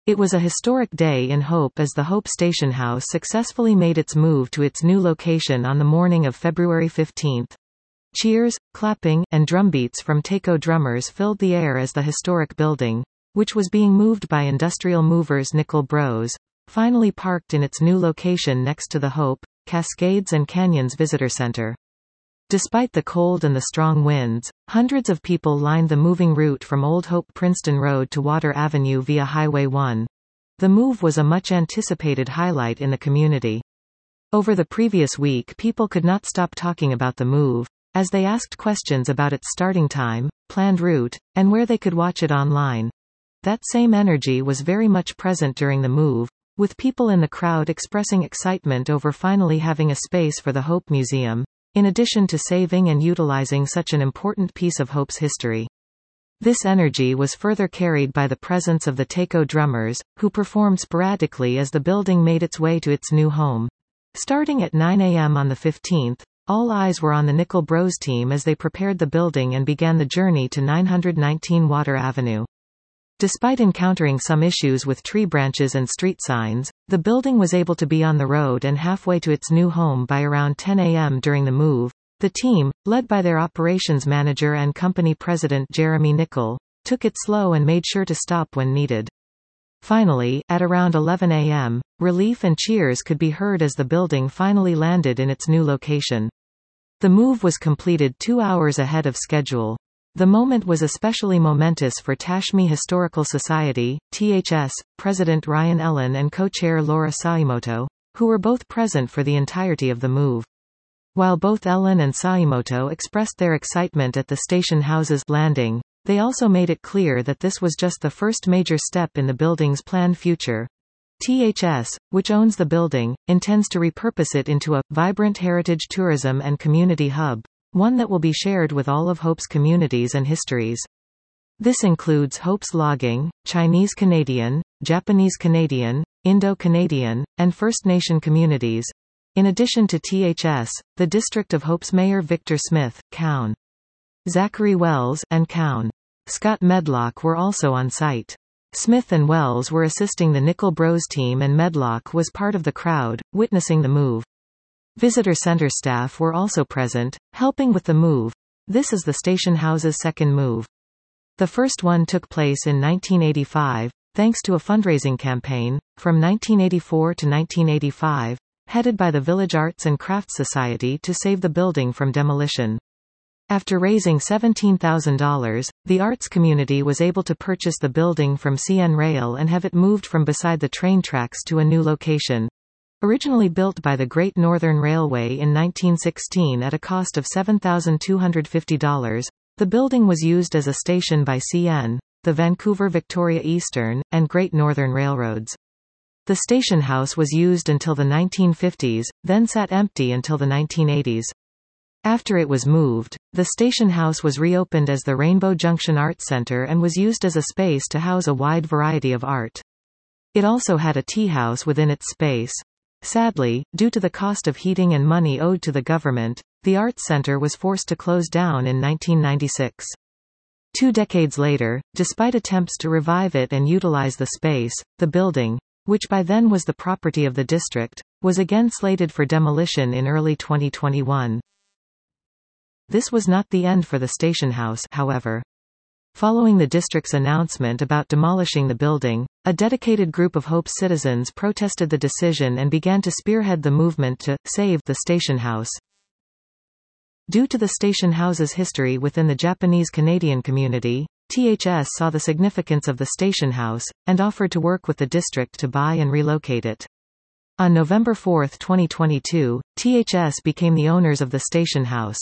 It was a historic day in Hope as the Hope Station House successfully made its move to its new location on the morning of February 15. Cheers, clapping, and drumbeats from taiko drummers filled the air as the historic building, which was being moved by industrial movers Nickel Bros, finally parked in its new location next to the Hope, Cascades and Canyons Visitor Center. Despite the cold and the strong winds, hundreds of people lined the moving route from Old Hope Princeton Road to Water Avenue via Highway 1. The move was a much-anticipated highlight in the community. Over the previous week, people could not stop talking about the move, as they asked questions about its starting time, planned route, and where they could watch it online. That same energy was very much present during the move, with people in the crowd expressing excitement over finally having a space for the Hope Museum, in addition to saving and utilizing such an important piece of Hope's history. This energy was further carried by the presence of the taiko drummers, who performed sporadically as the building made its way to its new home. Starting at 9 a.m. on the 15th, all eyes were on the Nickel Bros team as they prepared the building and began the journey to 919 Water Avenue. Despite encountering some issues with tree branches and street signs, the building was able to be on the road and halfway to its new home by around 10 a.m. during the move. The team, led by their operations manager and company president Jeremy Nickel, took it slow and made sure to stop when needed. Finally, at around 11 a.m., relief and cheers could be heard as the building finally landed in its new location. The move was completed 2 hours ahead of schedule. The moment was especially momentous for Tashmi Historical Society, THS, President Ryan Ellen and co-chair Laura Saimoto, who were both present for the entirety of the move. While both Ellen and Saimoto expressed their excitement at the station house's landing, they also made it clear that this was just the first major step in the building's planned future. THS, which owns the building, intends to repurpose it into a vibrant heritage tourism and community hub, one that will be shared with all of Hope's communities and histories. This includes Hope's logging, Chinese Canadian, Japanese Canadian, Indo-Canadian, and First Nation communities. In addition to THS, the District of Hope's Mayor Victor Smith, Coun. Zachary Wells, and Coun. Scott Medlock were also on site. Smith and Wells were assisting the Nickel Bros team and Medlock was part of the crowd, witnessing the move. Visitor center staff were also present, helping with the move. This is the station house's second move. The first one took place in 1985, thanks to a fundraising campaign, from 1984 to 1985, headed by the Village Arts and Crafts Society to save the building from demolition. After raising $17,000, the arts community was able to purchase the building from CN Rail and have it moved from beside the train tracks to a new location. Originally built by the Great Northern Railway in 1916 at a cost of $7,250, the building was used as a station by CN, the Vancouver Victoria Eastern, and Great Northern Railroads. The station house was used until the 1950s, then sat empty until the 1980s. After it was moved, the station house was reopened as the Rainbow Junction Arts Center and was used as a space to house a wide variety of art. It also had a tea house within its space. Sadly, due to the cost of heating and money owed to the government, the Arts Center was forced to close down in 1996. 2 decades later, despite attempts to revive it and utilize the space, the building, which by then was the property of the district, was again slated for demolition in early 2021. This was not the end for the station house, however. Following the district's announcement about demolishing the building, a dedicated group of Hope's citizens protested the decision and began to spearhead the movement to save the station house. Due to the station house's history within the Japanese Canadian community, THS saw the significance of the station house, and offered to work with the district to buy and relocate it. On November 4, 2022, THS became the owners of the station house.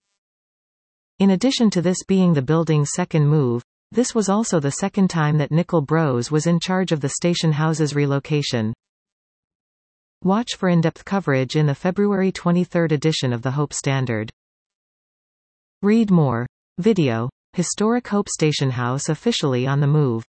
In addition to this being the building's second move, this was also the second time that Nickel Bros was in charge of the station house's relocation. Watch for in-depth coverage in the February 23 edition of the Hope Standard. Read more. Video. Historic Hope Station House officially on the move.